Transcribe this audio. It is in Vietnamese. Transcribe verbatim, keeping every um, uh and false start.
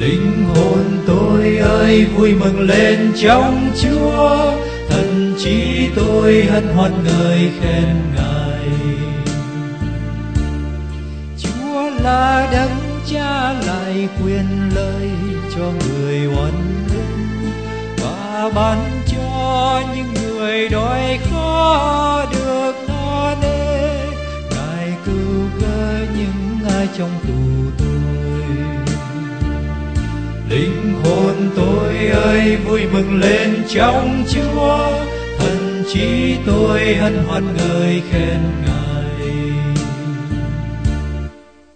Linh hồn tôi ơi vui mừng lên trong Chúa, thần trí tôi hân hoan ngợi khen Ngài. Chúa là đấng Cha lại quyền lợi cho người oan ức và ban cho những người đói khó được no nê. Ngài cứu gỡ những ai trong tù tôi. Linh hồn tôi ơi vui mừng lên trong Chúa, thần trí tôi hân hoan ngợi khen Ngài.